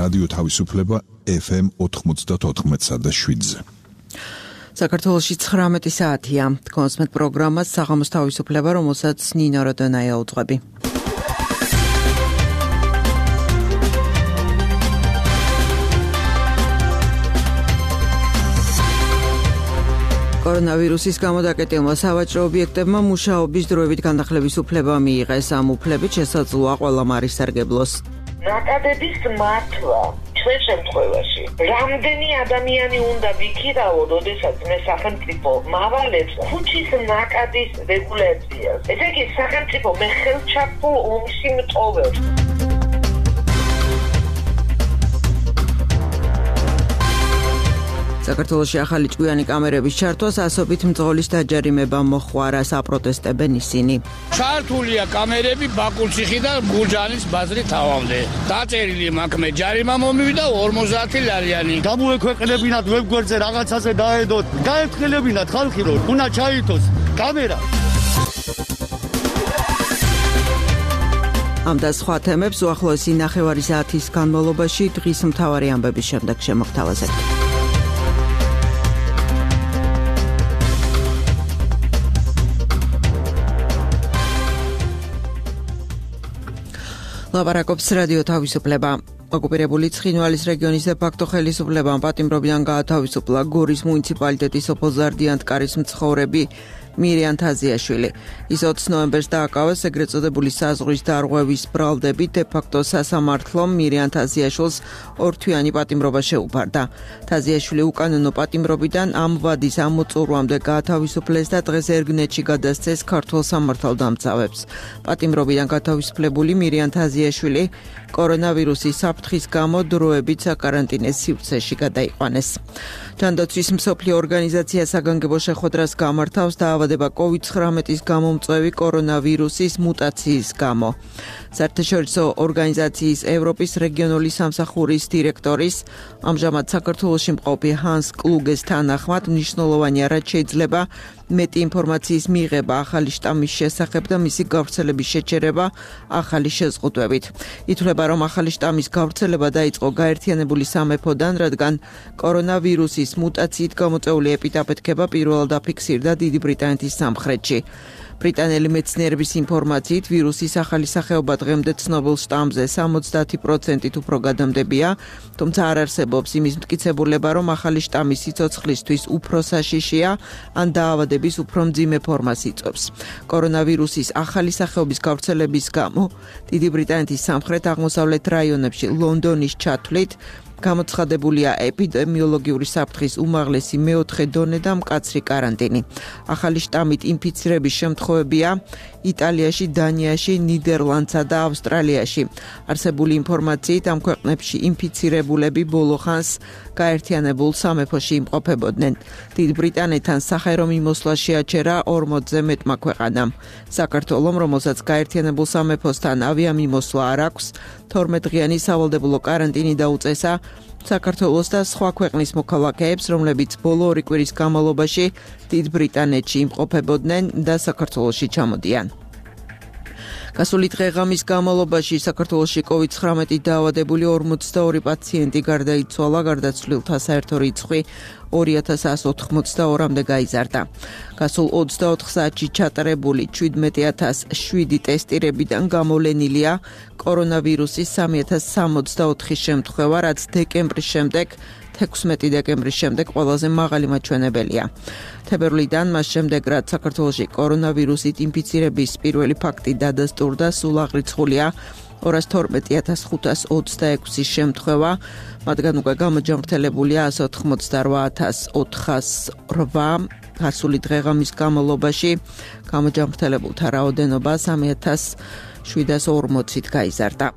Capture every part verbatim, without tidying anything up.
რადიო თავისუფლება ეფ ემ ოთხმოცდაოთხ და შვიდზე. საქართველოში ცხრამეტი საათია. კონსმეთ პროგრამას საღამოს თავისუფლება, რომელსაც ნინო როდონაია უძღვები. კორონავირუსის გამო დაკეტილმა სავაჭრო ობიექტებმა მუშაობის დროებით განახლების უფლება მიიღეს. ამ უფლებით შესაძლოა ყველა მარისარგებლოს. ნაკადების მართვა ჩვენ შემთხვევაში რამდენი ადამიანი უნდა ვიქირავო, როდესაც მე სახელმწიფო მავალებს ხუჩის ნაკადის რეგულაციას. ესე იგი სახელმწიფო მე ხელჩართულ ომში მტოვებს. საქართველოში ახალი ჭკვიანი კამერების ჩართვას ასობით მძღოლის დაჯარიმება მოხوارა, საპროტესტებენ ისინი. ჩართულია კამერები ბაკურციხიდან გურჯაანის ბაზრის თავამდე. დაწერილი მაქვს ჯარიმა მომივიდა ორმოცდაათი ლარიანი. გამოექვეყნებინათ ვებგვერდზე რაღაცაზე დაედოთ. გაეფრთხილებინათ ხალხი რომ უნდა ჩაითოს კამერა. ამ და სხვა თემებს უახლოესი ნახევარი საათის განმავლობაში დღის მთავარი ამბების შემდეგ შემოგთავაზებთ. ლაპარაკობს რადიო თავისუფლება. ოკუპირებული ცხინვალის რეგიონის დე-ფაქტო ხელისუფლებამ პატიმრობიდან გაათავისუფლა გორის მუნიციპალიტეტის ოფოზარდიანთკარის მცხოვრები მირიან თაზიაშვილი. ის ოცი ნოემბერს დააკავეს ეგრეთ წოდებული საზღვრის დარღვევის ბრალდებით. დე-ფაქტო სასამართლომ მირიან თაზიაშვილს ორთვიანი პატიმრობა შეუფარდა. თაზიაშვილი უკანონო პატიმრობიდან ამ ვადის ამოწურვამდე გაათავისუფლეს და დღეს ერგნეთში გადასცეს ქართულ სამართალდამცავებს. პატიმრობიდან გათავისუფლებული მირიან თაზიაშვილი კორონავირუსის საფრთხის გამო დროებით საკარანტინეს სივრცეში გადაიყვანეს. ჯანდაცვის მსოფლიო ორგანიზაცია საგანგებო შეხვედრას გამართავს დაავადება კოვიდ ცხრამეტის გამომწვევი კორონავირუსის მუტაციის გამო. საერთაშორისო ორგანიზაციის ევროპის რეგიონული სამსახურის დირექტორის, ამჟამად საქართველოში მყოფი ჰანს კლუგეს თანახმად მნიშვნელოვანია, რაც შეიძლება მეტი ინფორმაციის მიღება ახალი შტამის შესახებ და მისი გავრცელების შეჩერება ახალი შეზღუდვებით. ითვლება, რომ ახალი შტამის გავრცელება დაიწყო გაერთიანებული სამეფოდან, რადგან კორონავირუსის მუტაციით გამოწვეული ეპიდემიологია პირველად დაფიქსირდა დიდი ბრიტანეთის სამხრეთში. ბრიტანელი მეცნიერების ინფორმაციით ვირუსის ახალი სახეობა დღემდე ცნობილ შტამზე სამოცდაათი პროცენტით უფრო გადამდებია, თუმცა არ არსებობს იმის მტკიცებულება, რომ ახალი შტამის სიცოცხლისთვის უფრო საშიშია ან დაავადების უფრო მძიმე ფორმას იწვევს. კორონავირუსის ახალი სახეობის გავრცელების გამო დიდი ბრიტანეთის სამხრეთ-აღმოსავლეთ რაიონებში ლონდონის ჩათვლით გამოცხადებულია ეპიდემიოლოგიური საფრთხის უმაღლესი მეოთხე დონე და მკაცრი კარანტინი. ახალი შტამით ინფიცირების შემთხვევებია იტალიაში, დანიაში, ნიდერლანდსა და ავსტრალიაში. არსებული ინფორმაციით ამ ქვეყნებში ინფიცირებულები ბოლო ხანს გაერთიანებულ სამეფოში იმყოფებოდნენ. დიდ ბრიტანეთთან სახელო მიმოსვლა შეაჩერა ორმოცზე მეტმა ქვეყანამ. საქართველომ, რომელსაც გაერთიანებულ სამეფოსთან ავიამიმოსვლა არ აქვს, თორმეტდღიანი სავალდებულო კარანტინი დაუწესა საქართველოს და სხვა ქვეყნის მოქალაქეებს, რომლებიც ბოლო ორი კვირის განმავლობაში დიდ ბრიტანეთში იმყოფებოდნენ და საქართველოში ჩამოდიან. გასული დღე-ღამის განმავლობაში საქართველოში კოვიდ ცხრამეტი დაავადებული ორმოცდაორი პაციენტი გარდაიცვალა, გარდაცვლილთა საერთო რიცხვი ორი ათას ასი ოთხმოცდაორამდე გაიზარდა. გასულ ოცდაოთხ საათში ჩატარებული შვიდმეტი ათას შვიდი ტესტირებიდან გამოვლენილია კორონავირუსის სამი ათას სამოცდაოთხი შემთხვევა, რაც დეკემბრის შემდეგ თექვსმეტი დეკემბრის შემდეგ ყველაზე მაღალი მაჩვენებელია. თებერვლიდან მას შემდეგ, რაც საქართველოში კორონავირუსით ინფიცირების პირველი ფაქტი დადასტურდა, სულ აღრიცხულია ორას თორმეტი ათას ხუთას ოცდაექვსი შემთხვევა, მათგან უკვე გამოჯანმრთელებულია ასი ოთხმოცდარვა ათას ოთხას რვა. გასული დღე-ღამის განმავლობაში გამოჯანმრთელებულთა რაოდენობა სამი ათას შვიდას ორმოცით გაიზარდა.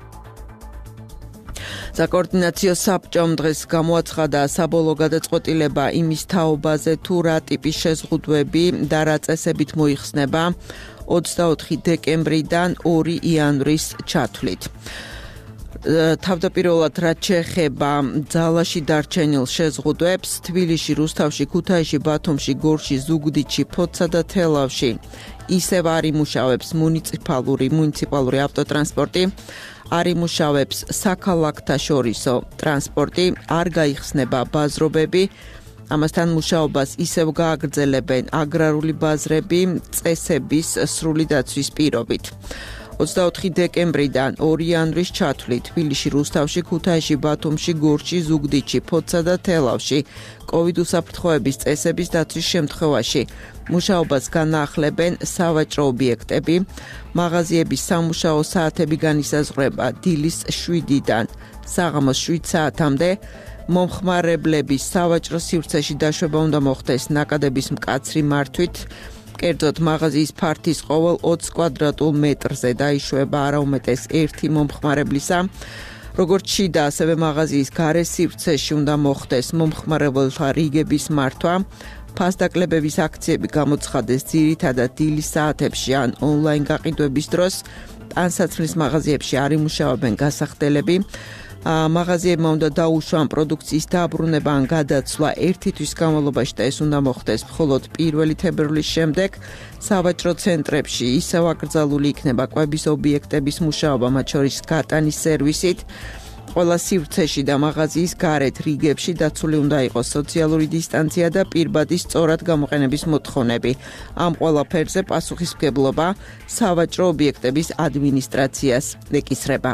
საკოორდინაციო საბჭომ დღეს გამოაცხადა საბოლოო გადაწყვეტილება იმის თაობაზე, თუ რა ტიპის შეზღუდვები და რა წესებით მოიხსნება ოცდაოთხი დეკემბრიდან ორი იანვრის ჩათვლით. თავდაპირველად რაც შეეხება ძალაში დარჩენილ შეზღუდვებს, თბილისში, რუსთავში, ქუთაისში, ბათუმში, გორში, ზუგდიდში, ფოთსა და თელავში ისევ არ იმუშავებს მუნიციპალური მუნიციპალური ავტოტრანსპორტი, არ იმუშავებს საქალაქთაშორისო ტრანსპორტი, არ გაიხსნება ბაზრობები, ამასთან მუშაობას ისევ გააგრძელებენ აგრარული ბაზრები წესების სრული დაცვის პირობით. ოცდაოთხი დეკემბრიდან ორი იანვრის ჩათვლით თბილისში, რუსთავში, ქუთაისში, ბათუმში, გორში, ზუგდიდში, ფოთსა და თელავში კოვიდ უსაფრთხოების წესების დაცვის შემთხვევაში მუშაობას განაახლებენ სავაჭრო ობიექტები, მაღაზიების სამუშაო საათები განისაზღვრება დილის შვიდიდან საღამოს შვიდ საათამდე, მომხმარებლების სავაჭრო სივრცეში დაშვება უნდა მოხდეს ნაკადების მკაცრი მართვით, კერძოდ მაღაზიის ფართის ყოველ ოცი კვადრატულ მეტრზე დაიშვება არაუმეტეს ერთი მომხმარებლისა, როგორც შიდა, ასევე მაღაზიის გარე სივრცეში უნდა მოხდეს მომხმარებელთა რიგების მართვა, ფასდაკლებების აქციები გამოცხადეს ძირითადად დილის საათებში ან ონლაინ გაყიდვების დროს, ტანსაცმლის მაღაზიებში არ იმუშავებენ გასახდელები, მაღაზიებმა უნდა დაუშვან პროდუქციის დაბრუნება ან გადაცვლა ერთი თვის განმავლობაში და ეს უნდა მოხდეს მხოლოდ პირველი თებერვლის შემდეგ. სავაჭრო ცენტრებში ისევ აკრძალული იქნება კვების ობიექტების მუშაობა, მათ შორის გატანის სერვისით. ყველა სივრცეში და მაღაზიის გარეთ რიგებში დაცული უნდა იყოს სოციალური დისტანცია და პირბადი სწორად გამოყენების მოთხოვნები. ამ ყველაფერზე პასუხისმგებლობა სავაჭრო ობიექტების ადმინისტრაციას ეკისრება.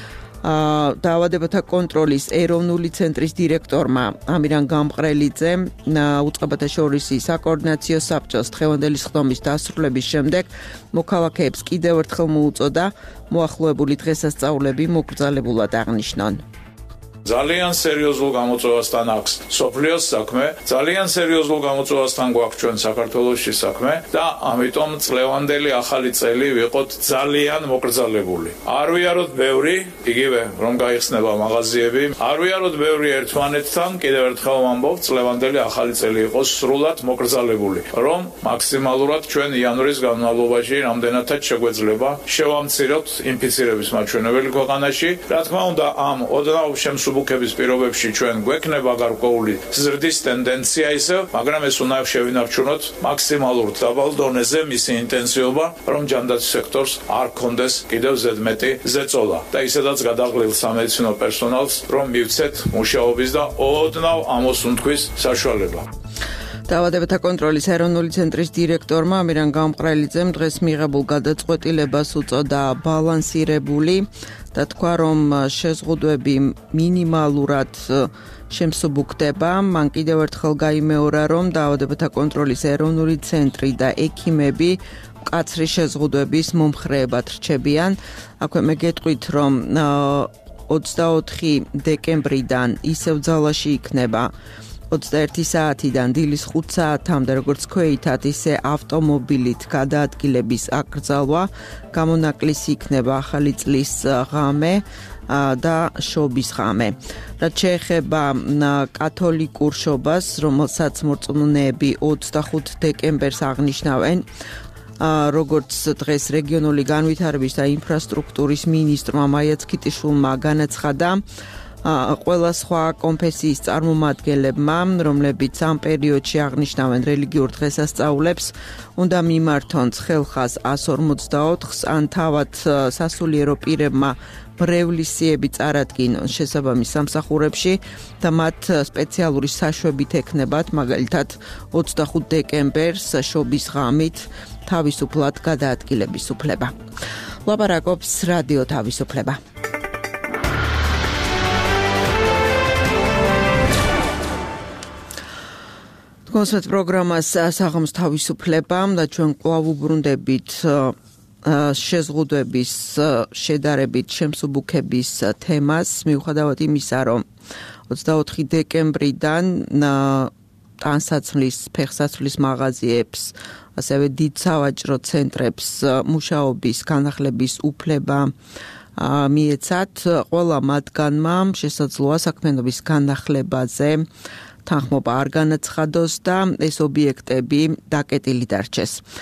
დაავადებათა კონტროლის ეროვნული ცენტრის დირექტორმა ამირან გამყრელიძემ უწყებათა შორის საკოორდინაციო საბჭოს დღევანდელი ხდომის დასრულების შემდეგ მოქალაქეებს კიდევ ერთხელ მოუწოდა მოახლოებული დღესასწაულები მოკრძალებულად აღნიშნონ. ძალიან სერიოზულ გამოწვევასთან აქვს სოფლიოს საქმე, ძალიან სერიოზულ გამოწვევასთან გვაქვს ჩვენ საქართველოში საქმე და ამიტომ წლევანდელი ახალი წელი ვიყოთ ძალიან მოკრძალებული. არ ვიაროთ ბევრი, იგივე რომ გაიხსნება მაღაზიები, არ ვიაროთ ბევრი ერთმანეთთან, კიდევ ერთხელ ვამბობ, წლევანდელი ახალი წელი იყოს სრულად მოკრძალებული, რომ მაქსიმალურად ჩვენ იანვრის განმავლობაში რამდენადაც შეგვეძლება შევამციროთ ინფიცირების მაჩვენებელი ქვეყანაში. რა თქმა უნდა, ამ ოდნავ შემსუბუქ ბუქების პირობებში ჩვენ გვექნება გარკვეული ზრდის ტენდენცია ისევ, მაგრამ ეს უნდა შევინარჩუნოთ მაქსიმალურ დაბალ დონეზე მისი ინტენსივობა, რომ ჯანდაცვის სექტორს არ ქონდეს კიდევ ზედმეტი ზეწოლა და ისედაც გადაღლილ სამედიცინო პერსონალს, რომ მივცეთ მუშაობის და ოდნავ ამოსუნთქვის საშუალება. დაავადებათა კონტროლის ეროვნული ცენტრის დირექტორმა ამირან გამყრელიძემ დღეს მიღებულ გადაწყვეტილებას უწოდა ბალანსირებული და თქვა, რომ შეზღუდვები მინიმალურად შემსუბუქდება. მან კიდევ ერთხელ გაიმეორა, რომ დაავადებათა კონტროლის ეროვნული ცენტრი და ექიმები მკაცრი შეზღუდვების მომხრეებად რჩებიან. აქვე მე გეტყვით, რომ ოცდაოთხი დეკემბრიდან ისევ ძალაში იქნება ოცდაერთი საათიდან დილის ხუთ საათამდე, როგორც ქვეითად, ისე ავტომობილით გადაადგილების აკრძალვა, გამონაკლისი იქნება ახალი წლის ღამე და შობის ღამე. რაც შეეხება კათოლიკურ შობას, რომელსაც მორწმუნეები ოცდახუთ დეკემბერს აღნიშნავენ, როგორც დღეს რეგიონული განვითარების და ინფრასტრუქტურის მინისტრმა მაია ცქიტიშვილმა განაცხადა, ყველა სხვა კონფესიის წარმომადგენლებმა, რომლებიც ამ პერიოდში აღნიშნავენ რელიგიურ დღესასწაულებს, უნდა მიმართონ ცხელხას ას ორმოცდაოთხს, ან თავად სასულიერო პირებმა ბრევლისიები წარადგინონ შესაბამის სამსახურებში და მათ სპეციალური საშვებით ექნებათ, მაგალითად ოცდახუთ დეკემბერს შობის ღამით თავისუფლად გადაადგილების უფლება. ლაპარაკობს რადიო თავისუფლება. კონსერტ პროგრამას საღამოს თავისუფლება და ჩვენ კვლავ უბრუნდებით შეზღუდვების შედარებით შემსუბუქების თემას, მიუხედავად იმისა, რომ ოცდაოთხი დეკემბრიდან ტანსაცმლის, ფეხსაცმლის მაღაზიებს, ასევე დიდ სავაჭრო ცენტრებს მუშაობის განახლების უფლება მიეცათ, ყველა მათგანმა შესაძლოა საქმიანობის განახლებაზე თანხმობა არ განაცხადოს და ეს ობიექტები დაკეტილი დარჩეს.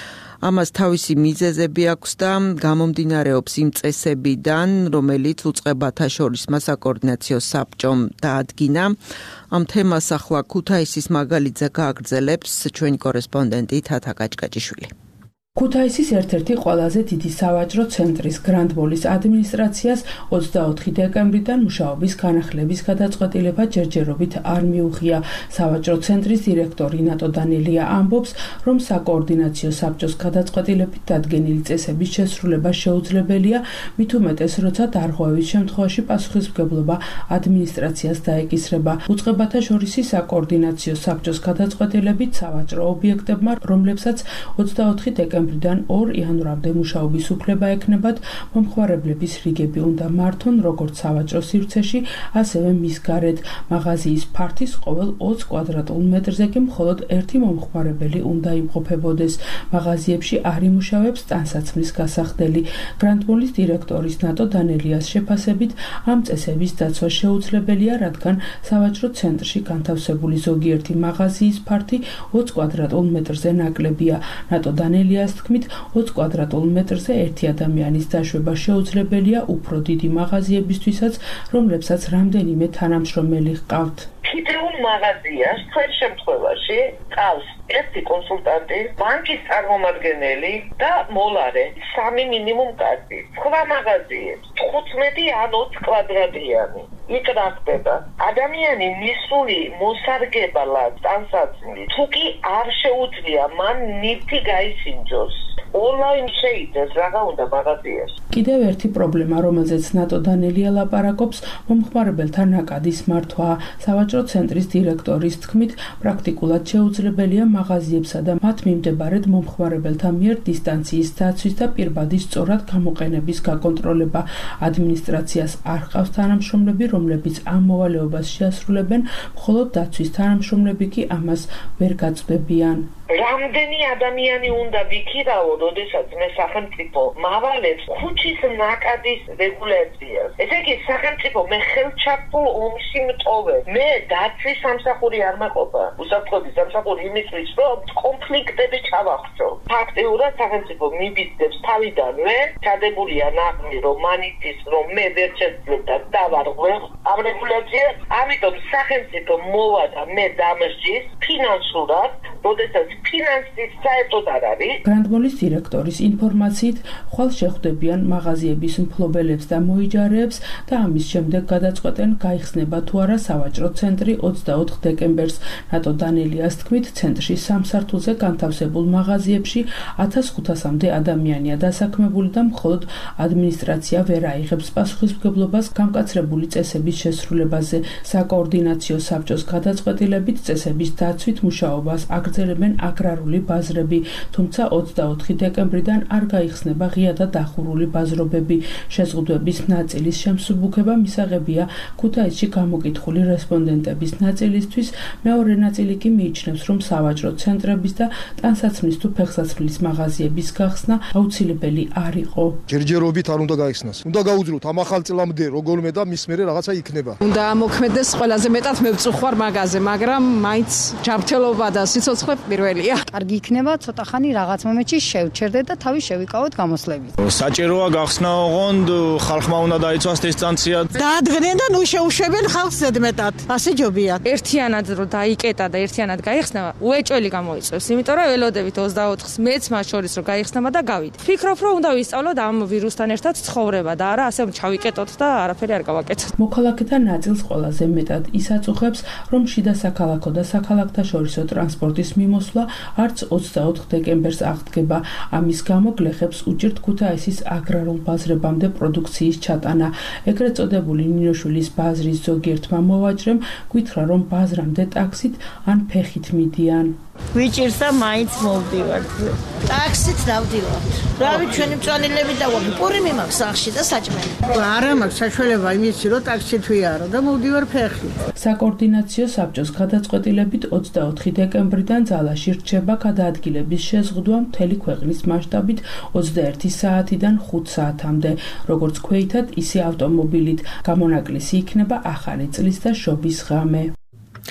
ამას თავისი მიზეზები აქვს და გამომდინარეობს იმ წესებიდან, რომელიც უწყებათა შორის მასაკოორდინაციო საბჭომ დაადგინა. ამ თემას ახლა ქუთაისის მაგალითზე გააგრძელებს ჩვენი კორესპონდენტი თათა კაჭკაჭიშვილი. ქუთაისის ერთ-ერთი ყველაზე დიდი სავაჭრო ცენტრის გრანდბოლის ადმინისტრაციას ოცდაოთხი დეკემბრიდან მუშაობის განახლების გადაწყვეტილება ჯერჯერობით არ მიუღია. სავაჭრო ცენტრის დირექტორი ნატო დანელია ამბობს, რომ საკოორდინაციო საბჭოს გადაწყვეტილებით დადგენილი წესების შესრულება შეუძლებელია, მით უმეტეს, როცა დარღვევის შემთხვევაში პასუხისმგებლობა ადმინისტრაციას დაეკისრება. უწყებათა შორისი საკოორდინაციო საბჭოს გადაწყვეტილებით სავაჭრო ობიექტებმა, რომლებსაც ოცდაოთხი დეკემბრიდან ორ იანვრამდე მუშაობის უფლება ექნებათ, მომხმარებლების რიგები უნდა მართონ როგორც სავაჭრო სივრცეში, ასევე მის გარეთ. მაღაზიის ფართის ყოველ ოცს კვადრატულ მეტრზე კი მხოლოდ ერთი მომხმარებელი უნდა იმყოფებოდეს. მაღაზიებში არ იმუშავებს ტანსაცმლის გასახდელი. გრანდბოლის დირექტორის ნატო დანელიას შეფასებით, ამ წესების დაცვა შეუძლებელია, რადგან სავაჭრო ცენტრში განთავსებული ზოგიერთი მაღაზიის ფართი ოც კვადრატულ მეტრზე ნაკლებია. ნატო დანელიას თქმით, ოც კვადრატულ მეტრზე ერთი ადამიანის დაშვება შეუძლებელია უფრო დიდი მაღაზიებისთვისაც, რომლებსაც რამდენიმე თანამშრომელი ჰყავთ. კიდევ მაღაზიას თქვენ შემთხვევაში ყავს ერთი კონსულტანტი, ბანკის წარმომადგენელი და მოლარე, სამი მინიმუმ კაცი. სხვა მაღაზიებს თხუთმეტი ან ოც კვადრატიანი. იქ რა ხდება? ადამიანი მისული მოსარგებლად ტანსაცმლი თუ კი არ შეუძლია მან ნივთი გაისინჯოს. ონლაინ შეიძეს რაღა უნდა მაღაზიაში. კიდევ ერთი პრობლემა, რომელზეც ნატო დანელია ლაპარაკობს, მომხმარებელთა ნაკადის მართვაა. სავაჭრო ცენტრის დირექტორის თქმით, პრაქტიკულად შეუძლებელია მაღაზიებსა და მათ მიმდებარედ მომხმარებელთა მიერ დისტანციის დაცვის და პირბადი სწორად გამოყენების გაკონტროლება. ადმინისტრაციას არ ჰყავს თანამშრომლები, რომლებიც ამ მოვალეობას შეასრულებენ, მხოლოდ დაცვის თანამშრომლები კი ამას ვერ გაწვდებიან. რამდენი ადამიანი უნდა ვიქირავო, როდესაც მე სახელმწიფო მავალებს ქუჩის ნაკადის რეგულაციას. ესე იგი, სახელმწიფო მე ხელჩართულ ომში მტოვე. მე დაცვის სამსახური არ მეყოფა. უსაფრთხოების სამსახური იმისთვის, რომ კონფლიქტები ჩავახშო. ფაქტიურად სახელმწიფო მიბიძგებს თავიდანვე, ჩადებულია ნაღმი, რომ მანიცის, რომ მე ვერ შეძლებ და დავარღვევ ამ რეგულაციას. ამიტომ სახელმწიფო მოვა და მე დამსჯის ფინანსურად, როდესაც ფინანსის საერთოდ არ არის. გრანდბოლის დირექტორის ინფორმაციით, ხვალ შეხვდებიან მაღაზიების მფლობელებს და მოიჯარეებს და ამის შემდეგ გადაწყვეტენ, გაიხსნება თუ არა სავაჭრო ცენტრი ოცდაოთხ დეკემბერს. ნატო დანელიას თქმით, ცენტრში სამ სართულზე განთავსებულ მაღაზიებში ათას ხუთასამდე ადამიანია დასაქმებული და მხოლოდ ადმინისტრაცია ვერ აიღებს პასუხისმგებლობას გამკაცრებული წესების შესრულებაზე. საკოორდინაციო საბჭოს გადაწყვეტილებით წესების დაცვით მუშაობას აგრძელებენ აგრარული ბაზრები, თუმცა ოცდაოთხი დეკემბრიდან არ გაიხსნება ღია და დახურული ბაზრობები. შეზღუდვების ნაწილის შემსუბუქება მისაღებია ქუთაისში გამოკითხული რესპონდენტების ნაწილისთვის, მეორე ნაწილი კი მიიჩნევს, რომ სავაჭრო ცენტრების და ტანსაცმლის თუ ფეხსაცმლის მაღაზიების გახსნა აუცილებელი არ იყო. ჯერჯერობით არ უნდა გაიხსნას. უნდა გაუძლოთ ამ ახალ წლამდე როგორმე და მის მერე რაღაცა იქნება. უნდა ამოქმედდეს ყველაზე მეტად მევწუხვარ მაღაზე, მაგრამ მაინც ჯანმრთელობა და სიცოცხლე პირველია. კარგი იქნება, ცოტა ხანი რაღაც მომენტში შევჩერდეთ და თავი შევიკავოთ გამოსლებით. საჭიროა გახსნა ოღონდ ხალხმა უნდა დაიცვას დისტანცია. დაადგნენ და ნუ შეუშვებენ ხალხს ზედმეტად. ასე ჯობია. ერთიანად რო დაიკეტა და ერთიანად გაიხსნება, უეჭველი გამოიწვევს, იმიტომ რომ ველოდებით ოცდაოთხს მეც მას შორის რო გაიხსნება და გავიდე. ფიქრობ, რომ უნდა ვისწავლოთ ამ ვირუსთან ერთად ცხოვრება და არა ასე ჩავიკეტოთ და არაფერი არ გავაკეთოთ. მოქალაქეთა ნაწილს ყველაზე მეტად ის აწუხებს, რომ შიდა საქალაქო და საქალაქთა შორისო ტრანსპორტის მიმოსვლა არც ოცდაოთხ დეკემბერს აღდგება. ამის გამო გლეხებს უჭირთ ქუთაისის აგრარულ ბაზრებამდე პროდუქციის ჩატანა. ეგრეთ წოდებული ნინოშვილის ბაზრის ზოგიერთმა მოვაჭრემ გითხრა, რომ ბაზრამდე ტაქსით ან ფეხით მიდიან. ვიჭირს და მაინც მოვდივართ. ტაქსით დავდივართ. რავი, ჩვენი მწვანილები დავაყი. პურიმი მაქვს სახში და საჭმელი. არა მაქვს საშუალება იმისი, რომ ტაქსით ვიარო და მოვდივარ ფეხით. საკოორდინაციო საბჭოს გადაწყვეტილებით ოცდაოთხი დეკემბრიდან ძალაში რჩება გადაადგილების შეზღუდვა მთელი ქვეყნის მასშტაბით ოცდაერთი საათიდან ხუთ საათამდე. როგორც ქვეითად, ისე ავტომობილით. გამონაკლისი იქნება ახალი წლის და შობის ღამე.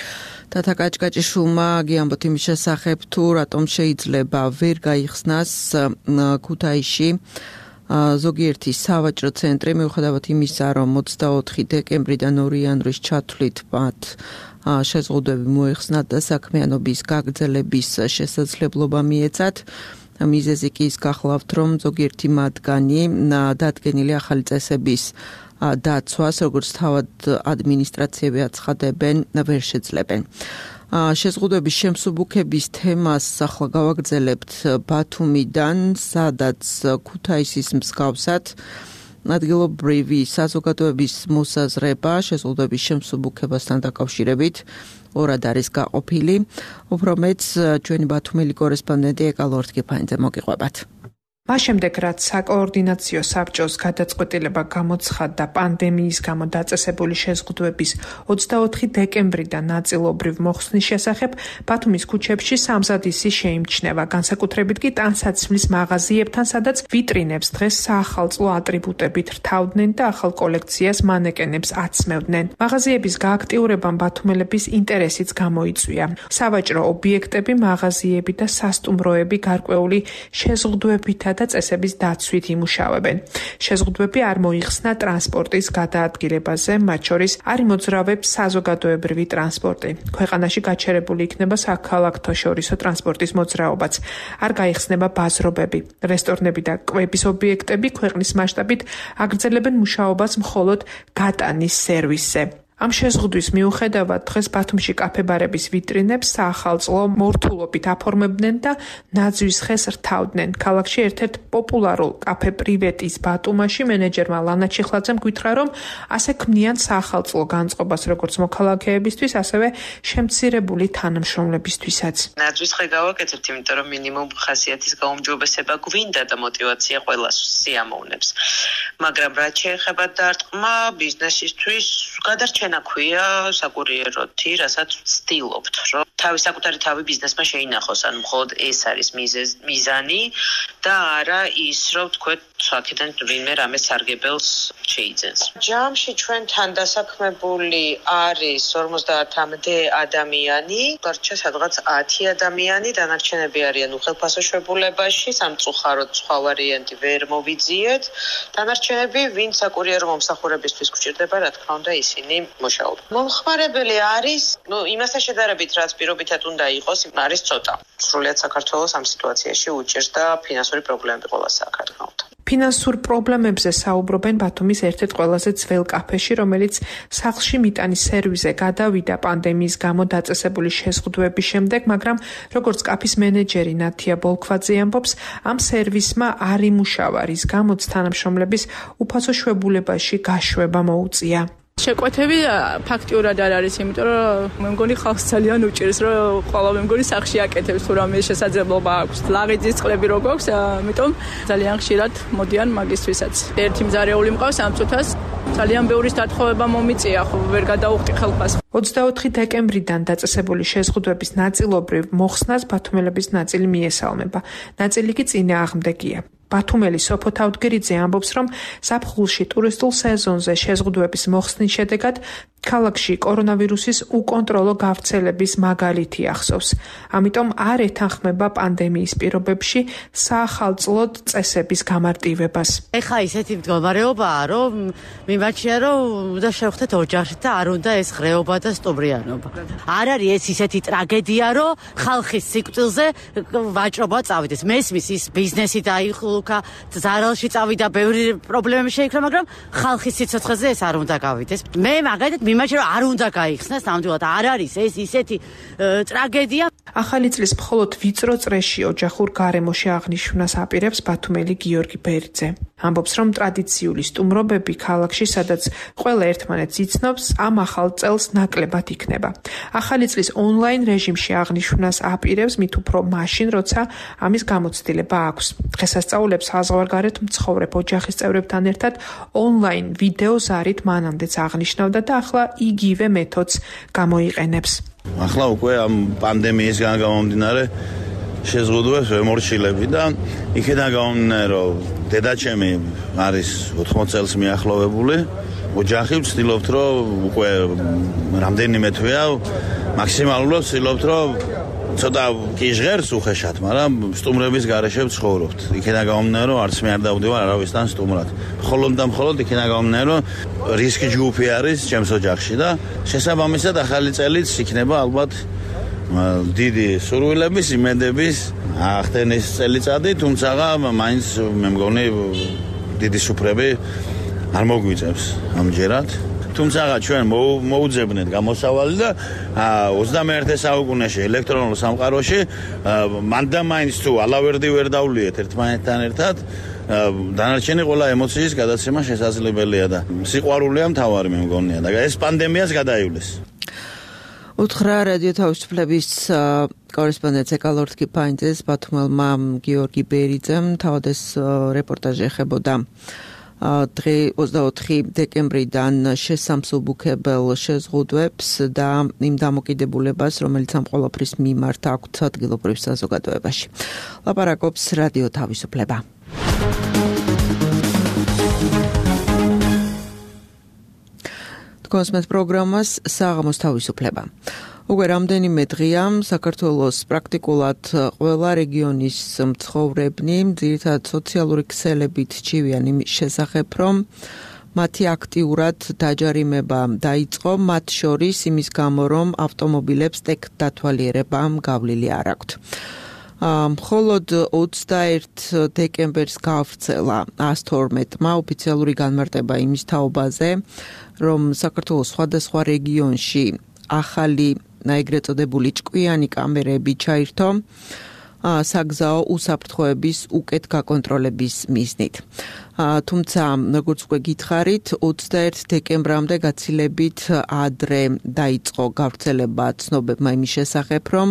თათა კაჭკაჭიშვილმა გიამბოთ იმის შესახებ, თუ რატომ შეიძლება ვერ გაიხსნას ქუთაისში ზოგიერთი სავაჭრო ცენტრი, მიუხედავად იმისა, რომ ოცდაოთხი დეკემბრიდან ორი იანვრის ჩათვლით მათ შეზღუდვები მოეხსნათ და საქმიანობის გაგრძელების შესაძლებლობა მიეცათ. მიზეზი კი ის გახლავთ, რომ ზოგიერთი მათგანი დადგენილი ახალი წესების დაცვას, როგორც თავად ადმინისტრაციები აცხადებენ, ვერ შეძლებენ. შეზღუდვების შემსუბუქების თემას ახლა გავაგრძელებთ ბათუმიდან, სადაც ქუთაისის მსგავსად ადგილობრივი საზოგადოების მოსაზრება შეზღუდვების შემსუბუქებასთან დაკავშირებით ორად არის გაყოფილი. უფრო მეც ჩვენი ბათუმელი კორესპონდენტი ეკალო ორთქიფანიძე მოგიყვებათ. მას შემდეგ, რაც საკოორდინაციო საბჭოს გადაწყვეტილება გამოცხადდა პანდემიის გამო დაწესებული შეზღუდვების ოცდაოთხი დეკემბრიდან ნაწილობრივ მოხსნის შესახებ, ბათუმის ქუჩებში სამზადისი შეიმჩნევა, განსაკუთრებით კი ტანსაცმლის მაღაზიებთან, სადაც ვიტრინებს დღეს საახალწლო ატრიბუტებით რთავდნენ და ახალ კოლექციას მანეკენებს აცმევდნენ. მაღაზიების გააქტიურებამ ბათუმელების ინტერესიც გამოიწვია. სავაჭრო ობიექტები, მაღაზიები და სასტუმროები გარკვეული შეზღუდვებითა და წესების დაცვით იმუშავებენ. შეზღუდვები არ მოიხსნა ტრანსპორტის გადაადგილებაზე, მათ შორის არ იმოძრავებს საზოგადოებრივი ტრანსპორტი. ქვეყანაში გაჩერებული იქნება საქალაქთოშორისო ტრანსპორტის მოძრაობაც. არ გაიხსნება ბაზრობები. რესტორნები და კვების ობიექტები ქვეყნის მასშტაბით აგრძელებენ მუშაობას მხოლოდ გატანის სერვისზე. ამ შეზღუდვის მიუხედავად დღეს ბათუმში კაფე-ბარების ვიტრინებს საახალწლო მორთულობით აფორმებდნენ და ნაძვის ხეს რთავდნენ. ქალაქში ერთ-ერთ პოპულარულ კაფე პრივეტის ბატუმაში მენეჯერმა ლანა ჩიხლაძემ გითხრა, რომ ასე ქმნიან საახალწლო განწყობას როგორც მოქალაქეებისთვის, ასევე შემცირებული თანამშრომლებისთვისაც. ნაძვის ხე გავაკეთებთ, იმიტომ რომ მინიმუმ ხასიათის გაუმჯობესება გვინდა და мотиваცია ყველას სიამოვნებს. მაგრამ რაც შეეხება დარტყმა ბიზნესისთვის გადარჩენა ქვია საკურიეროთი, რასაც ვცდილობთ, რომ თავის საკუთარი თავი ბიზნესმა შეინახოს, ანუ მხოლოდ ეს არის მიზანი და არა ის, რომ თქვენ აქედან ვინმე რამე სარგებელს შეიძენს. ჯამში ჩვენთან დასაქმებული არის ორმოცდაათამდე ადამიანი, გარჩა სადღაც ათი ადამიანი, დანარჩენები არიან უხელფასოშვებულებაში, სამწუხაროდ სხვა ვარიანტი ვერ მოვიძიეთ. დანარჩენები, ვინც საკურიერო მომსახურებისთვის გვჭირდება, რა თქმა უნდა, ისინი მუშაობენ. მომხმარებელი არის, ნუ იმასთან შედარებით, რაც პირობითად უნდა იყოს, არის ცოტა. სრულიად საქართველოს ამ სიტუაციაში უჭირს და ფინანსური პრობლემები ყველა საქართველოს. ფინანსურ პრობლემებზე საუბრობენ ბათუმის ერთ-ერთ ყველაზე ძველ კაფეში, რომელიც სახლში მიტანის სერვისზე გადავიდა პანდემიის გამო დაწესებული შეზღუდვების შემდეგ, მაგრამ როგორც კაფის მენეჯერი ნათია ბოლქვაძე ამბობს, ამ სერვისმა არ იმუშავა, რის გამოც თანამშრომლების უფასო შვებულებაში გაშვება მოუწია. შეკვეთები ფაქტიურად არ არის, იმიტომ რომ მე მგონი ხალხს ძალიან უჭირს, რომ ყველა მე მგონი სახში აკეთებს თუ რამე შესაძლებლობა აქვს. ლაღიძის წყლები რო გვაქვს, ამიტომ ძალიან ხშირად მოდიან მაგისთვისაც. ერთი მზარეული მყავს ამ წუთას, ძალიან ბევრის დათხოვება მომიწია, ხო ვერ გადაუხდი ხელფას. ოცდაოთხი დეკემბრიდან დაწესებული შეზღუდვების ნაწილობრივ მოხსნას ბათუმელების ნაწილი მიესალმება. ნაწილი კი წინააღმდეგია. ბათუმელი სოფო თავდგირიძე ამბობს, რომ ზაფხულში ტურისტულ სეზონზე შეზღუდვების მოხსნის შედეგად ქალაქში კორონავირუსის უკონტროლო გავრცელების მაგალითი ახსოვს. ამიტომ არ ეთანხმება პანდემიის პირობებში საახალწლოდ წესების გამარტივებას. ეხა ისეთი მდგომარეობაა, რომ მიმაჩნია, რომ უნდა შევხვდეთ ოჯახში და არ უნდა ეს ღრეობა და სტუმრიანობა. არ არის ეს ისეთი ტრაგედია, რომ ხალხის სიკვდილზე ვაჭრობა წავიდეს. მესმის ის ბიზნესი დაიხლუკა, ზარალში წავიდა, ბევრი პრობლემები შეიქრა, მაგრამ ხალხის სიცოცხლეზე ეს არ უნდა გავიდეს. მე მაგალითად მიმაჩნია, რომ არ უნდა გაიხსნას, ნამდვილად არ არის ეს ისეთი ტრაგედია. ახალი წლის მხოლოდ ვიწრო წრეში ოჯახურ გარემოში აღნიშვნას აპირებს ბათუმელი გიორგი ბერიძე. ამბობს, რომ ტრადიციული სტუმრობები ქალაქში, სადაც ყველა ერთმანეთს იცნობს, ამ ახალ წელს ნაკლებად იქნება. ახალი წლის ონლაინ რეჟიმში აღნიშვნას აპირებს მით უფრო მაშინ, როცა ამის გამოცდილება აქვს. დღესასწაულებს საზღვარგარეთ მცხოვრებ ოჯახის წევრებთან ერთად ონლაინ ვიდეო ზარით მანამდეც აღნიშნავდა და ახლა იგივე მეთოდს გამოიყენებს. ახლა უკვე ამ პანდემიისგან გამომდინარე შეზღუდვებს ვემორჩილები და იქიდან გამომდინარე, რომ დედაჩემი არის ოთხმოცი წელს მიახლოვებული. ოჯახი ვცდილობთ, რომ უკვე რამდენიმე თვეა მაქსიმალურად ვცდილობთ, რომ ცოტა კი ჟღერს უხეშად, მაგრამ სტუმრების გარეშე ვცხოვრობთ. იქიდან გამომდინარე, რომ არც მე არ დავდივარ არავისთან სტუმრად. მხოლოდ და მხოლოდ იქიდან გამომდინარე, რომ რისკი ჯგუფი არის ჩემს ოჯახში და შესაბამისად ახალი წელიც იქნება ალბათ დიდი სურვილების, იმედების ახდენის წელიწადი, თუმცა მაინც მე მგონი დიდი სუფრები არ მოგვიწევს ამჯერად. თუმცა ჩვენ მოუძებნეთ გამოსავალი და ოცდამეერთე საუკუნეში ელექტრონულ სამყაროში მანდა მაინც თუ ალავერდი ვერ დავლიეთ ერთმანეთთან ერთად დანარჩენი ყველა ემოციის გადაცემა შესაძლებელია და სიყვარულია მთავარი მე მგონია და ეს პანდემიას გადაივლეს. უთხრა რადიო თავისუფლების კორესპონდენტ ეკალორთკი ფაინძეს ბათუმელმა გიორგი ბერიძემ თავად ეს რეპორტაჟი ეხებოდა დღე ოცდაოთხი დეკემბრიდან შესამსუბუქებელ შეზღუდვებს და იმ დამოკიდებულებას, რომელიც ამ ყველაფრის მიმართ აქვთ ადგილობრივ საზოგადოებაში. ლაპარაკობს რადიო თავისუფლება. კონსმეთ პროგრამას საღამოს თავისუფლება. უკვე რამდენიმე დღეა საქართველოს პრაქტიკულად ყველა რეგიონის მცხოვრებნი ძირითადად სოციალური ქსელებით ჩივიან იმის შესახებ, რომ მათი აქტიურად დაჯარიმება დაიწყო, მათ შორის იმის გამო, რომ ავტომობილებს ტექ დათვალიერება გავლილი არ აქვთ. მხოლოდ ოცდაერთ დეკემბერს გავრცელა ას თორმეტმა ოფიციალური განმარტება იმის თაობაზე, რომ საქართველოს სხვადასხვა რეგიონში ახალი ეგრეთ წოდებული ჭკვიანი კამერები ჩაირთო საგზაო უსაფრთხოების უკეთ გაკონტროლების მიზნით. თუმცა, როგორც უკვე გითხარით, ოცდაერთ დეკემბრამდე გაცილებით ადრე დაიწყო გავრცელება ცნობებმა იმის შესახებ, რომ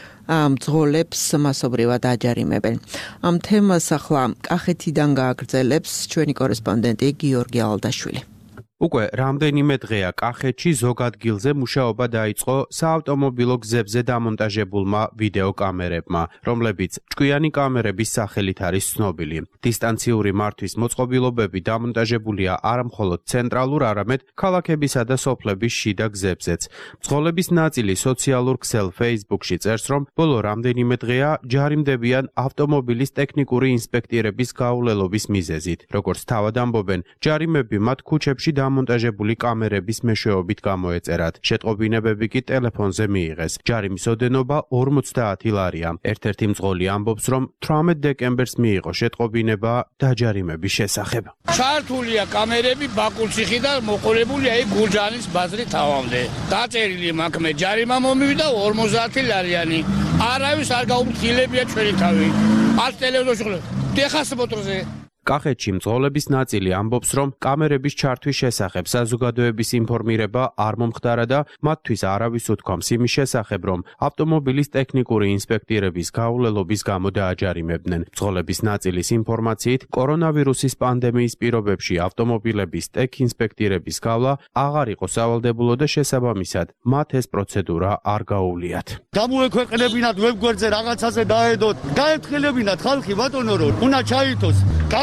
მძღოლებს მასობრივად აჯარიმებენ. ამ თემას ახლა კახეთიდან გააგრძელებს ჩვენი კორესპონდენტი გიორგი ალდაშვილი. უკვე რამდენიმე დღეა კახეთში ზოგ ადგილზე მუშაობა დაიწყო საავტომობილო გზებზე დამონტაჟებულმა ვიდეო კამერებმა, რომლებიც ჭკვიანი კამერების სახელით არის ცნობილი. დისტანციური მართვის მოწყობილობები დამონტაჟებულია არა მხოლოდ ცენტრალურ, არამედ ქალაქებისა და სოფლების შიდა გზებზეც. მძღოლების ნაწილი სოციალურ ქსელ Facebook-ში წერს, რომ ბოლო რამდენიმე დღეა ჯარიმდებიან ავტომობილის ტექნიკური ინსპექტირების გაუვლელობის მიზეზით. როგორც თავად ამბობენ, ჯარიმები მათ ქუჩებში დამონტაჟებული კამერების მეშვეობით გამოეწერათ. შეტყობინებები კი ტელეფონზე მიიღეს. ჯარიმის ოდენობა ორმოცდაათი ლარია. ერთ-ერთი მძღოლი ამბობს, რომ თვრამეტ დეკემბერს მიიღო შეტყობინება დაჯარიმების შესახებ. ჩართულია კამერები ბაკურციხიდან მოყოლებულია იქ გურჯაანის ბაზრის თავამდე. დაწერილი მაქვს მე ჯარიმა მომივიდა ორმოცდაათი ლარიანი. არავის არ გაუფრთხილებია ჩვენი თავი. არც ტელევიზორში დეხას მოტრზე. კახეთში მძღოლების ნაწილი ამბობს, რომ კამერების ჩართვის შესახებ საზოგადოების ინფორმირება არ მომხდარა და მათთვის არავის უთქვამს იმის შესახებ, რომ ავტომობილის ტექნიკური ინსპექტირების გაუვლელობის გამო დააჯარიმებდნენ. მძღოლების ნაწილის ინფორმაციით, კორონავირუსის პანდემიის პირობებში ავტომობილების ტექ ინსპექტირების გავლა აღარ იყო სავალდებულო და შესაბამისად, მათ ეს პროცედურა არ გაუვლიათ. გამოექვეყნებინათ ვებგვერდზე რაღაცაზე დაედოთ. გაეთხელებინათ ხალხი ბატონო, რომ უნდა ჩაითოს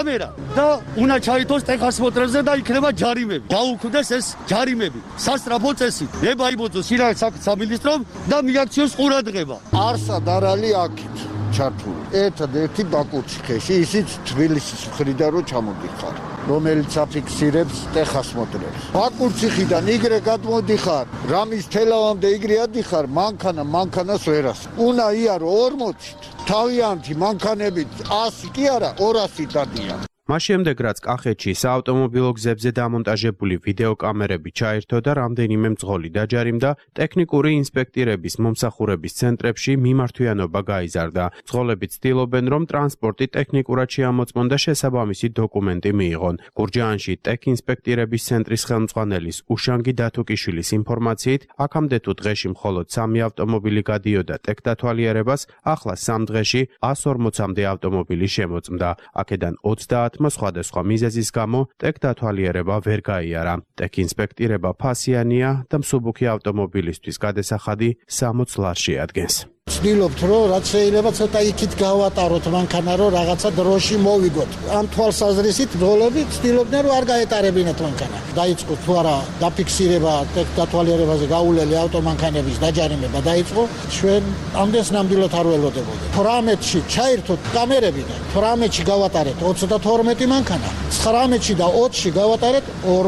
და უნდა ჩაითოს ტექასმოტრებზე და იქნება ჯარიმები. გაუქმდეს ეს ჯარიმები სასწრაფო წესით. ნება იბოძოს შინაგან საქმეთა სამინისტრომ და მიაქციოს ყურადღება. არსად არ არის აქეთ ჩართული. ერთადერთი ბაკურციხეში, ისიც თბილისის მხრიდან რო ჩამოდიხარ, რომელიც აფიქსირებს ტექასმოტრებს. ბაკურციხიდან იგრე გადმოდიხარ, რამის თელავამდე იგრე ადიხარ, მანქანა მანქანას ვერას. უნდა იარო ორმოცით. თავიანთი მანქანებით ასი კი არა ორასი დადიან. მას შემდეგ, რაც კახეთში საავტომობილო გზებზე დამონტაჟებული ვიდეოკამერები ჩაირთო და რამდენიმე მძღოლი დაჯარიმდა, ტექნიკური ინსპექტირების მომსახურების ცენტრებში მიმართვიანობა გაიზარდა. მძღოლები ცდილობენ, რომ ტრანსპორტი ტექნიკურად შეამოწმონ და შესაბამისი დოკუმენტი მიიღონ. გურჯაანში ტექ ინსპექტირების ცენტრის ხელმძღვანელის უშანგი დათუკიშვილის ინფორმაციით, აქამდე თუ დღეში მხოლოდ სამი ავტომობილი გადიოდა ტექ დათვალიერებას, ახლა სამ დღეში ას ორმოცამდე ავტომობილი შემოწმდა. აქედან ოცდაათმა სხვადასხვა მიზეზის გამო ტექ დათვალიერება ვერ გაიარა. ტექ ინსპექტირება ფასიანია და მსუბუქი ავტომობილისთვის გადასახადი სამოც ლარს შეადგენს. ვცდილობთ რომ რაც შეიძლება ცოტა იქით გავატაროთ მანქანა რომ რაღაცა დროში მოვიგოთ. ამ თვალსაზრისით ბრძოლები ვცდილობდნენ რომ არ გაეტარებინათ მანქანა. დაიწყო თუ არა დაფიქსირება დათვალიერებაზე გაულელი ავტომანქანების დაჯარიმება დაიწყო. ჩვენ ამდენს ნამდვილად არ ველოდებოდით. თვრამეტში ჩაერთოთ კამერები და თვრამეტში გავატარეთ ოცდათორმეტი მანქანა. ცხრამეტში და ოცში გავატარეთ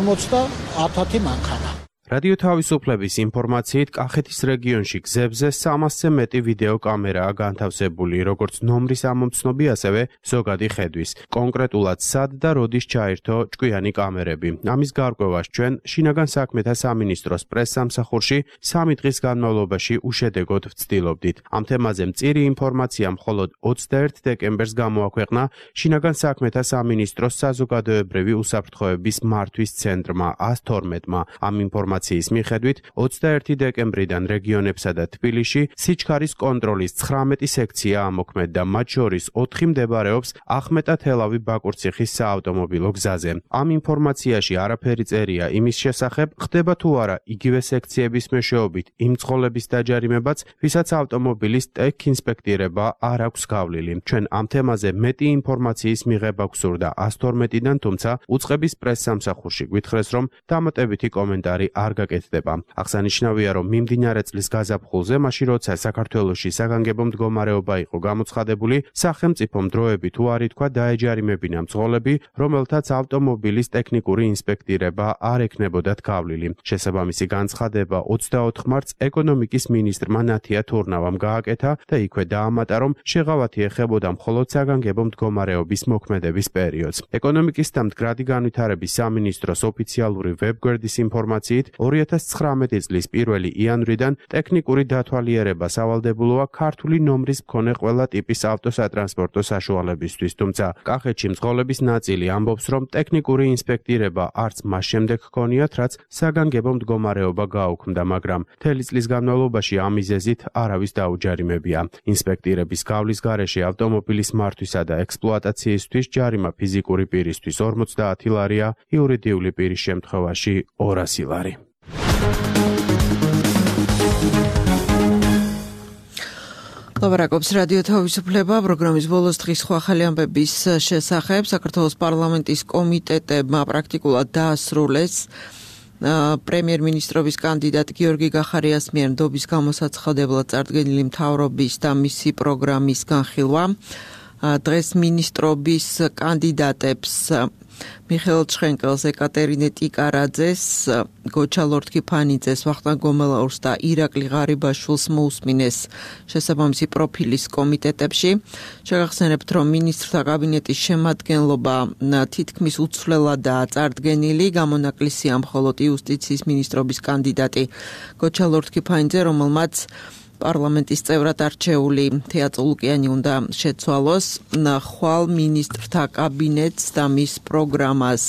ორმოცდაათი მანქანა. რადიო თავისუფლების ინფორმაციით, კახეთის რეგიონში გზებზე სამასზე მეტი ვიდეო კამერაა განთავსებული, როგორც ნომრის ამომცნობი, ასევე ზოგადი ხედვის. კონკრეტულად სად და როდის ჩაერთო ჭკვიანი კამერები. ამის გარკვევას ჩვენ შინაგან საქმეთა სამინისტროს პრესსამსახურში სამი დღის განმავლობაში უშედეგოდ ვცდილობდით. ამ თემაზე მწირი ინფორმაცია მხოლოდ ოცდაერთ დეკემბერს გამოაქვეყნა შინაგან საქმეთა სამინისტროს საზოგადოებრივი უსაფრთხოების მართვის ცენტრმა ას თორმეტმა. ამ ინფორმაციას ინფორმაციის მიხედვით ოცდაერთი დეკემბრიდან რეგიონებსა და თბილისში სიჩქარის კონტროლის ცხრამეტი სექცია ამოქმედდა, მათ შორის ოთხი მდებარეობს ახმეტა-თელავი ბაკურციხის საავტომობილო გზაზე. ამ ინფორმაციაში არაფერი წერია იმის შესახებ, ხდება თუ არა იგივე სექციების მეშვეობით იმ წყოლების დაჯარიმებაც, ვისაც ავტომობილის ტექ ინსპექტირება არ აქვს გავლილი. ჩვენ ამ თემაზე მეტი ინფორმაციის მიღება გვსურდა ას თორმეტიდან, თუმცა უწყების პრესსამსახურში გვითხრეს, რომ დამატებითი კომენტარი არ გაკეთდება. აღსანიშნავია, რომ მიმდინარე წლის გაზაფხულზე, მაშინ როცა საქართველოში საგანგებო მდგომარეობა იყო გამოცხადებული, სახელმწიფომ დროებით უარი თქვა დაეჯარიმებინა მძღოლები, რომელთაც ავტომობილის ტექნიკური ინსპექტირება არ ექნებოდათ გავლილი. შესაბამისი განცხადება ოცდაოთხ მარტს ეკონომიკის მინისტრმა ნათია თურნავამ გააკეთა და იქვე დაამატა, რომ შეღავათი ეხებოდა მხოლოდ საგანგებო მდგომარეობის მოქმედების პერიოდს. ეკონომიკის და მდგრადი განვითარების სამინისტროს ოფიციალური ვებგვერდის ინფორმაციით, ორი ათას ცხრამეტი წლის პირველი იანვრიდან ტექნიკური დათვალიერება სავალდებულოა ქართული ნომრის მქონე ყველა ტიპის ავტოსატრანსპორტო საშუალებისთვის, თუმცა კახეთში მძღოლების ნაწილი ამბობს, რომ ტექნიკური ინსპექტირება არც მას შემდეგ ჰქონიათ, რაც საგანგებო მდგომარეობა გაუქმდა, მაგრამ მთელი წლის განმავლობაში ამ მიზეზით არავის დაუჯარიმებია. ინსპექტირების გავლის გარეშე ავტომობილის მართვისა და ექსპლუატაციისთვის ჯარიმა ფიზიკური პირისთვის ორმოცდაათი ლარია, იურიდიული პირის შემთხვევაში ორასი ლარი. ლაპარაკობს რადიო თავისუფლება, პროგრამის ბოლოს დღის სხვა ახალი ამბების შესახებ. საქართველოს პარლამენტის კომიტეტებმა პრაქტიკულად დაასრულეს პრემიერ-მინისტრობის კანდიდატ გიორგი გახარიას მიერ ნდობის გამოსაცხადებლად წარდგენილი მთავრობის და მისი პროგრამის განხილვა. დღეს მინისტრობის კანდიდატებს მიხეილ ჩხენკელს, ეკატერინე ტიკარაძეს, გოჩა ლორთქიფანიძეს, ვახტანგ გომელაურს და ირაკლი ღარიბაშვილს მოусმინეს შესაბამისი პროფილის კომიტეტებში. შეგახსენებთ, რომ მინისტრთა კაბინეტის შემადგენლობა თითქმის უცვლელადაა წარდგენილი, გამონაკლისია მხოლოდ იუსტიციის მინისტრობის კანდიდატი გოჩა ლორთქიფანიძე, რომელმაც პარლამენტის წევრად არჩეული თეა წულუკიანი უნდა შეცვალოს. ხვალ მინისტრთა კაბინეტს და მის პროგრამას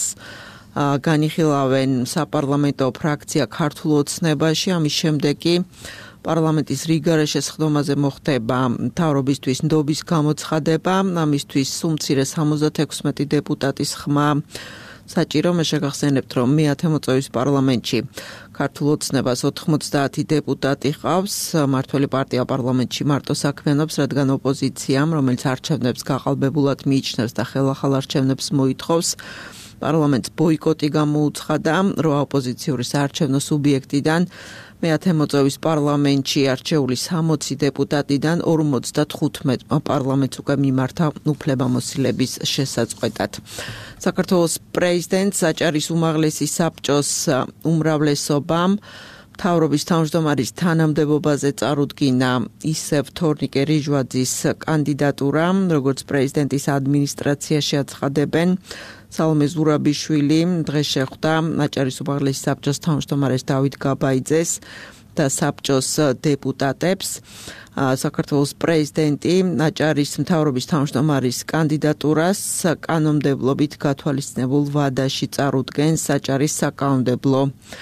განიხილავენ საპარლამენტო ფრაქცია ქართულ ოცნებაში. ამის შემდეგ კი პარლამენტის რიგარე შესხდომაზე მოხდება მთავრობისთვის ნდობის გამოცხადება. ამისთვის უმცირეს სამოცდათექვსმეტი დეპუტატის ხმა საჭირო. მე შეგახსენებთ, რომ მეათე მოწვევის პარლამენტში ქართულ ოცნებას ოთხმოცდაათი დეპუტატი ყავს. მართველი პარტია პარლამენტში მარტო საქმიანობს, რადგან ოპოზიციამ, რომელიც არჩევნებს გაყალბებულად მიიჩნევს და ხელახალ არჩევნებს მოითხოვს, პარლამენტს ბოიკოტი გამოუცხადა რვა ოპოზიციური საარჩევნო სუბიექტიდან. მეათე მოწვევის პარლამენტში არჩეული სამოცი დეპუტატიდან ორმოცდათხუთმეტმა პარლამენტს უკვე მიმართა უფლებამოსილების შესაწყვეტად. საქართველოს პრეზიდენტს აჭარის უმაღლესი საბჭოს უმრავლესობამ მთავრობის თავმჯდომარის თანამდებობაზე წარუდგინა ისევ თორნიკე რიჟვაძის კანდიდატურა, როგორც პრეზიდენტის ადმინისტრაციაში აცხადებენ. სალომე ზურაბიშვილი დღეს შეხვდა აჭარის უმაღლესი საბჭოს თავმჯდომარეს დავით გაბაიძეს და საბჭოს დეპუტატებს. საქართველოს პრეზიდენტი აჭარის მთავრობის თავმჯდომარის კანდიდატურას კანონმდებლობით გათვალისწინებულ ვადაში წარუდგენს აჭარის საკანონმდებლო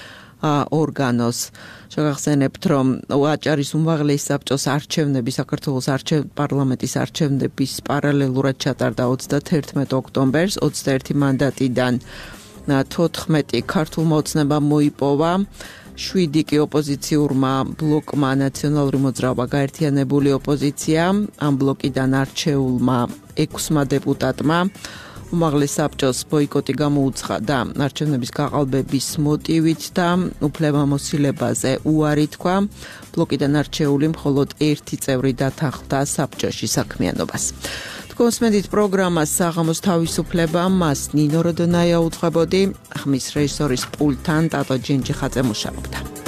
ორგანოს. შეგახსენებთ, რომ აჭარის უმაღლესი საბჭოს არჩევნები საქართველოს პარლამენტის არჩევნების პარალელურად ჩატარდა ოცდათერთმეტ ოქტომბერს, ოცდაერთი მანდატიდან თოთხმეტი ქართულმა ოცნებამ მოიპოვა. შვიდი კი ოპოზიციურმა ბლოკმა ნაციონალური მოძრაობა გაერთიანებული ოპოზიცია ამ ბლოკიდან არჩეულმა ექვსმა დეპუტატმა უმაღლეს საბჭოს ბოიკოტი გამოუცხადა არჩევნების გაყალბების მოტივით და უფლებამოსილებაზე უარი თქვა. ბლოკიდან არჩეული მხოლოდ ერთი წევრი დათანხმდა საბჭოში საქმიანობას. თქვენს პროგრამას საღამოს თავისუფლება მას ნინო როდონაია უძღვებოდი, ხმის რეჟისორის პულტთან ტატო ჯენჯიხაძე მუშაობდა.